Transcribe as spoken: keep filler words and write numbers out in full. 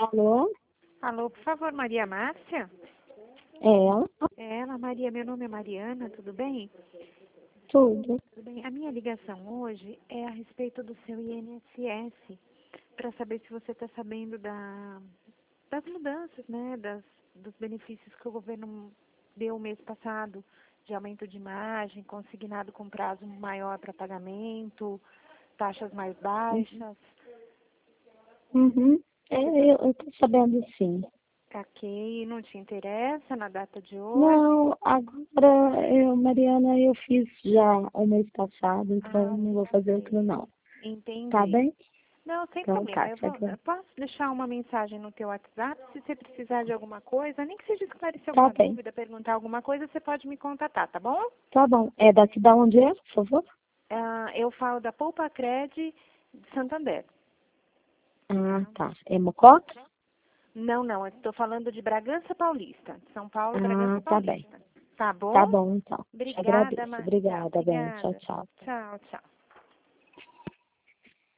Alô? Alô, por favor, Maria Márcia? É ela? É ela, Maria, meu nome é Mariana, tudo bem? Tudo. Tudo bem. A minha ligação hoje é a respeito do seu I N S S, para saber se você está sabendo da, das mudanças, né, das, dos benefícios que o governo deu mês passado, de aumento de margem, consignado com prazo maior para pagamento, taxas mais baixas. Uhum. É, eu, eu tô sabendo sim. Ok, não te interessa na data de hoje? Não, agora, eu, Mariana, eu fiz já o mês passado, então Ah, não vou fazer ok. outro não. Tá Entendi. bem? Não, sem Então problema. tá, Eu, tchau, vou, tchau. eu posso deixar uma mensagem no teu WhatsApp. Se você precisar de alguma coisa, nem que seja esclarecer Tá alguma bem. dúvida, perguntar alguma coisa, você pode me contatar, tá bom? Tá bom. É daqui da onde é, por favor? Ah, eu falo da Poupa Cred de Santander. Ah, Tá? tá. É Mococa? Não, não. Eu estou falando de Bragança Paulista. São Paulo, Ah, Bragança tá bem. Paulista. Tá bom? Tá bom, então. Te Obrigada, agradeço. Márcia. Obrigada, bem. Tchau, Obrigada. tchau. Tchau, tchau.